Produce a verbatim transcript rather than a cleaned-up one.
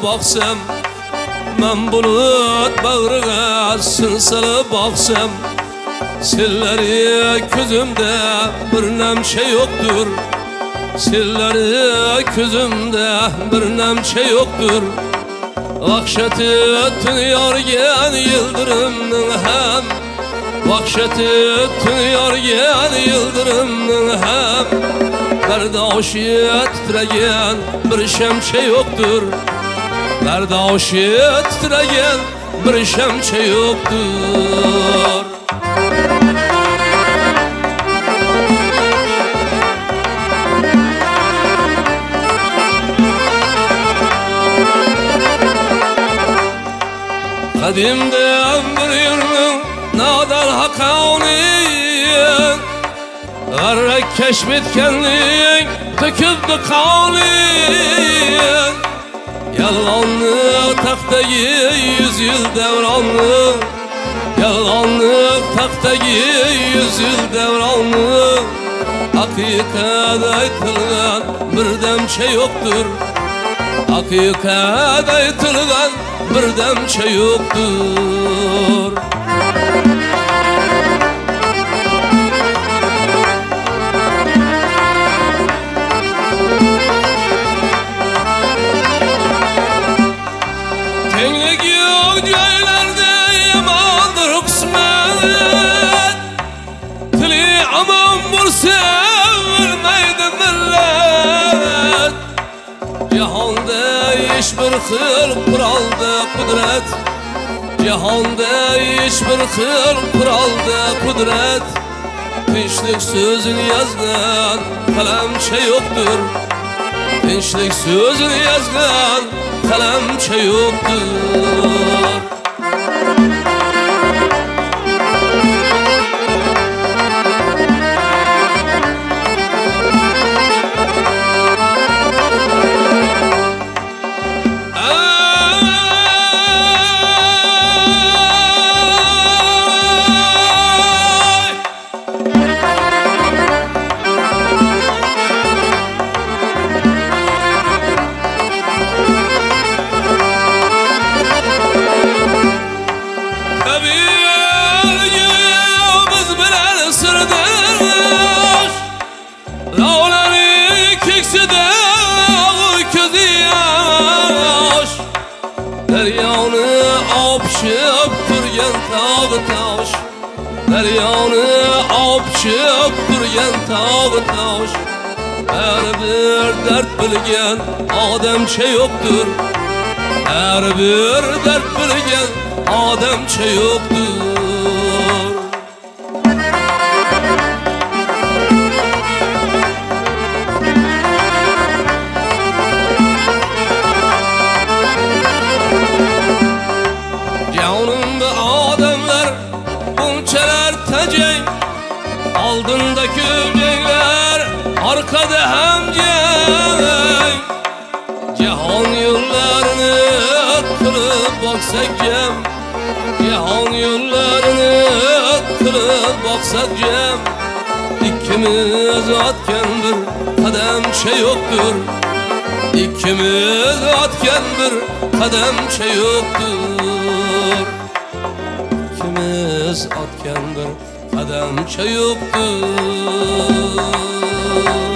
baksam, ben bulut bağrığa sınsalı baksam, silleri közümde bir nemçe yoktur. Silleri közümde bir nemçe yoktur. Vahşeti tünüyorgen yıldırımın hem, vahşeti tünüyorgen yıldırımın hem, berdaşı titregen bir şemçe yoktur. Berdaşı titregen bir şemçe yoktur. Kadimden bir yılın nadal hakavniyin, garrak keşfetkenliğin töküldü kavniyin. Yalanlık taktayı yüz yıl devranlı, yalanlık taktayı yüz yıl devranlı. Hakikat aytılgan bir demçe yoktur. Hakikat aytılgan bir demçe yoktur. Tenglik yok joylarda yamandır kısmet, tili aman bulsa ölmeydi millet. Cihanda hiçbir xil kuralda kudret, cihanda hiçbir xil kuralda kudret. Tinchlik sözünü yazgan qalamcha yoktur. Tinchlik sözünü yazgan qalamcha yoktur. Deryonu opşıp turgan tağ taş, deryonu opşıp turgan tağ taş. Her bir dert bilgen adamça yoktur. Her bir dert bilgen adamça yoktur. Aldında köpekler, arkada hem ceng. Cihan yollarını kılıp baksak cem, cihan yollarını kılıp baksak cem. İkimiz atken bir kademçe yoktur. İkimiz atken bir kademçe yoktur. İkimiz atken bir kademçe yoktur.